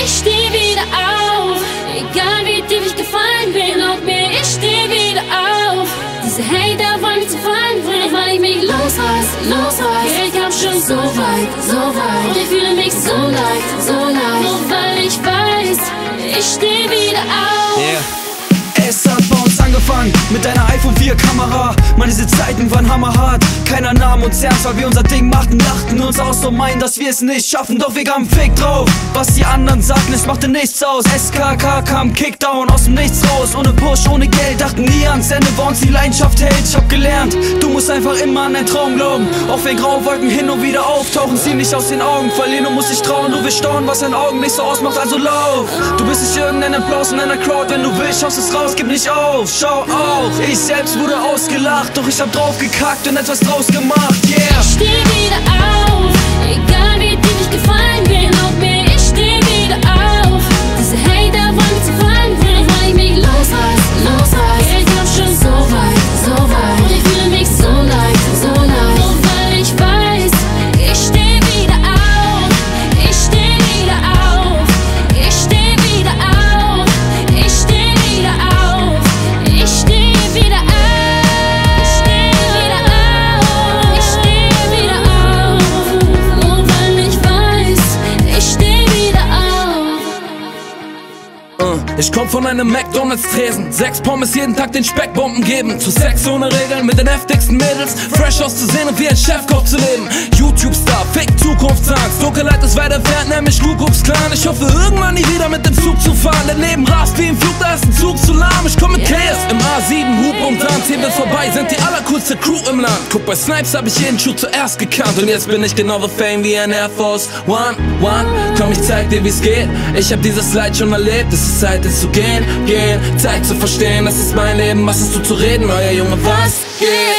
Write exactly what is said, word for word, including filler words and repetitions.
ich steh wieder auf. Egal wie tief ich gefallen bin, glaub mir, ich steh wieder auf. Diese Hater wollen mich zu Fallen bringen, weil ich mich losreiß, losreiß. Ich kam schon so weit, so weit. Und ich fühle mich so leicht, so leicht. Nur weil ich weiß, ich steh wieder auf. Yeah. Es hat bei uns angefangen mit einer iPhone vier Kamera. Mann, diese Zeiten waren hammerhart. Keiner nahm uns ernst, weil wir unser Ding machten. Lachten uns aus und meinen, dass wir es nicht schaffen. Doch wir gaben Fick drauf. Was die anderen sagten, es machte nichts aus. S K K kam Kickdown aus dem Nichts raus. Ohne Push, ohne Geld, dachten nie ans Ende, wo uns die Leidenschaft hält. Ich hab gelernt, du musst einfach immer an deinen Traum glauben. Auch wenn graue Wolken hin und wieder auftauchen, zieh nicht aus den Augen. Verlieren und musst dich trauen, du wirst staunen, was dein Augen nicht so ausmacht, also lauf. Du bist nicht irgendein Applaus in einer Crowd. Wenn du willst, schaust es raus, gib nicht auf. Schau auch, ich selbst wurde ausgelacht, doch ich hab drauf gekackt und etwas draus gemacht, yeah. Ich steh wieder auf, egal wie tief ich gefallen bin, glaub mir, ich steh wieder auf. Diese Hater wollen mich zu Fallen bringen, weil ich mich losreiß, losreiß. Ich komm schon so weit, so weit. Und ich fühle mich so leicht, so leicht. Nur weil ich weiß, ich steh wieder auf. Ich steh wieder auf. Ich steh wieder auf. Ich steh wieder auf. Ich steh wieder auf. Ich steh wieder auf. Ich steh wieder auf. Nur weil ich weiß, ich steh wieder auf. Ich komm von einem McDonalds-Tresen. Sechs Pommes jeden Tag den Speckbomben geben. Zu Sex ohne Regeln mit den heftigsten Mädels. Fresh auszusehen und wie ein Chefkoch zu leben. YouTube-Star, Fake Zukunftsangst. Dunkelheit ist weit entfernt, nämlich Ku Klux Klan. Ich hoffe irgendwann nie wieder mit dem Zug zu fahren. Dein Leben rast wie im Flug, da ist ein Zug zu lahm. Ich komm mit Chaos im A sieben, Hub und Turntable vorbei. Sind die allercoolste Crew im Land. Guck, bei Snipes hab ich jeden Schuh zuerst gekannt. Und jetzt bin ich genauso fame wie ein Air Force One, One. Komm, ich zeig dir wie's geht. Ich hab dieses Leid schon erlebt. Es ist Zeit, es zu gehen, gehen. Zeit zu verstehen, das ist mein Leben. Was hast du zu reden, euer Junge, was geht?